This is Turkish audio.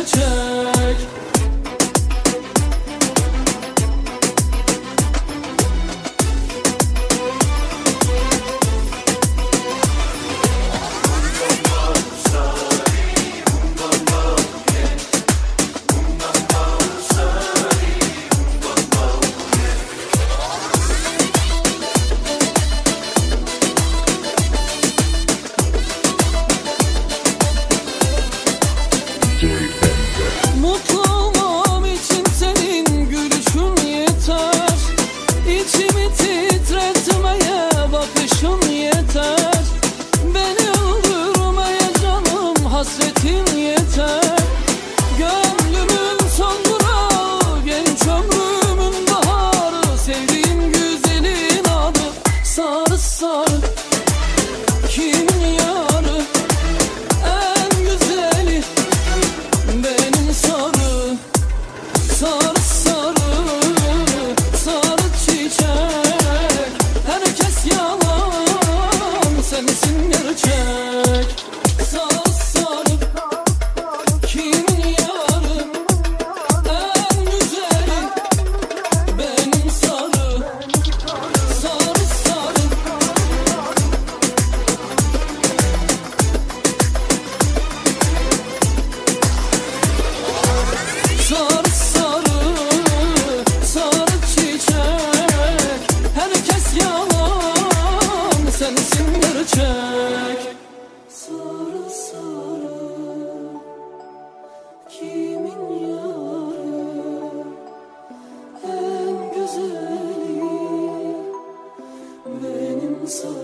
gerçek. Mutlu olmam için senin gülüşün yeter. İçimi titretmeye bakışın yeter. Beni öldürmeye canım hasretin yeter. Gönlümün son durağı, genç ömrümün baharı, sevdiğim güzelin adı sarı sarı. Kimin yarı en güzeli, benim sarı sarı sarı sarı çiçek. Herkes yalan, sensin gerçek. Sarı sarı kimin yarı en güzeli, benim sarı sarı sarı. Sarı sarı sarı çiçek. Herkes yalan, sensin gerçek. Sarı sarı kimin yarı en güzeli, benim sarı.